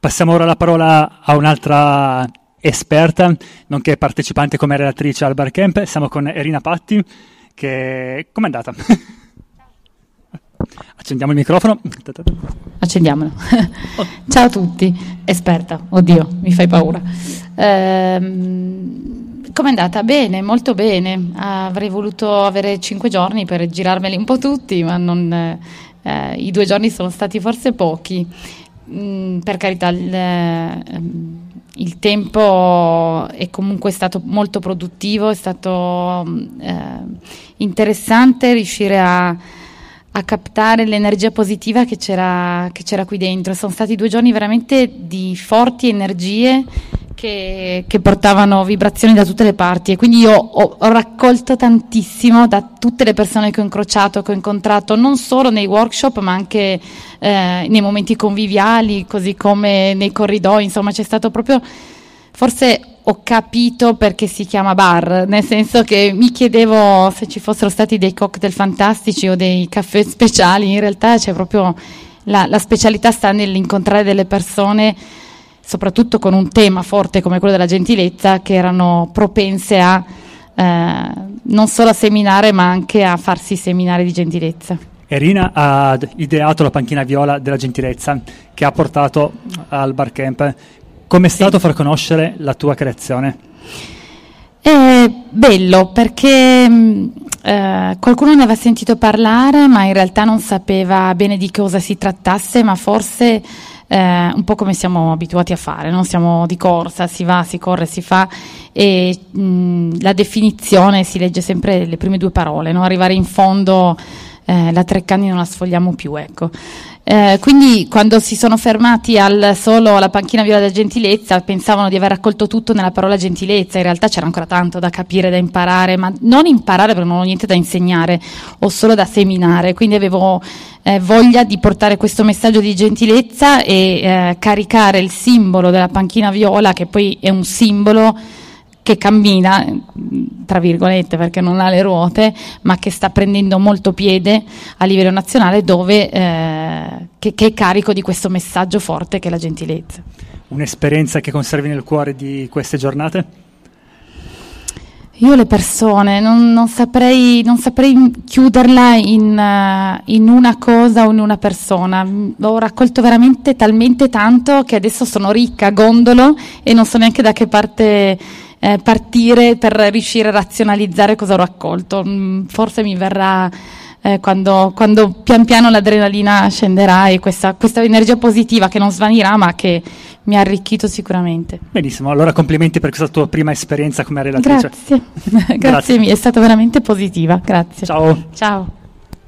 Passiamo ora la parola a un'altra esperta, nonché partecipante come relatrice al Barcamp. Siamo con Erina Patti, che... Com'è andata? Accendiamo il microfono. Accendiamolo. Ciao a tutti. Esperta, oddio, mi fai paura. Com'è andata? Bene, molto bene. Avrei voluto avere 5 giorni per girarmeli un po' tutti, ma non, i 2 giorni sono stati forse pochi. Per carità, il tempo è comunque stato molto produttivo, è stato interessante riuscire a captare l'energia positiva che c'era qui dentro. Sono stati 2 giorni veramente di forti energie che portavano vibrazioni da tutte le parti, e quindi io ho raccolto tantissimo da tutte le persone che ho incrociato, che ho incontrato, non solo nei workshop ma anche nei momenti conviviali, così come nei corridoi. Insomma, c'è stato proprio, forse ho capito perché si chiama bar, nel senso che mi chiedevo se ci fossero stati dei cocktail fantastici o dei caffè speciali. In realtà c'è proprio la specialità sta nell'incontrare delle persone, soprattutto con un tema forte come quello della gentilezza, che erano propense a non solo a seminare ma anche a farsi seminare di gentilezza. Erina ha ideato la panchina viola della gentilezza che ha portato al Barcamp. Com'è stato far conoscere la tua creazione? È bello perché qualcuno ne aveva sentito parlare, ma in realtà non sapeva bene di cosa si trattasse, ma forse un po' come siamo abituati a fare, no? Siamo di corsa, si va, si corre, si fa, e la definizione si legge sempre le prime 2 parole, no? Arrivare in fondo, la Treccani non la sfogliamo più, ecco. Quindi quando si sono fermati solo alla panchina viola della gentilezza pensavano di aver raccolto tutto nella parola gentilezza. In realtà c'era ancora tanto da capire, da imparare, ma non imparare perché non ho niente da insegnare, ho solo da seminare. Quindi avevo voglia di portare questo messaggio di gentilezza e caricare il simbolo della panchina viola, che poi è un simbolo che cammina, tra virgolette, perché non ha le ruote, ma che sta prendendo molto piede a livello nazionale, dove che è carico di questo messaggio forte che è la gentilezza. Un'esperienza che conservi nel cuore di queste giornate? Io le persone non saprei chiuderla in una cosa o in una persona. Ho raccolto veramente talmente tanto che adesso sono ricca, gondolo, e non so neanche da che parte partire per riuscire a razionalizzare cosa ho raccolto. Forse mi verrà quando pian piano l'adrenalina scenderà, e questa energia positiva che non svanirà ma che mi ha arricchito sicuramente. Benissimo, allora complimenti per questa tua prima esperienza come relatrice. Grazie. Grazie mille, è stata veramente positiva, grazie. Ciao.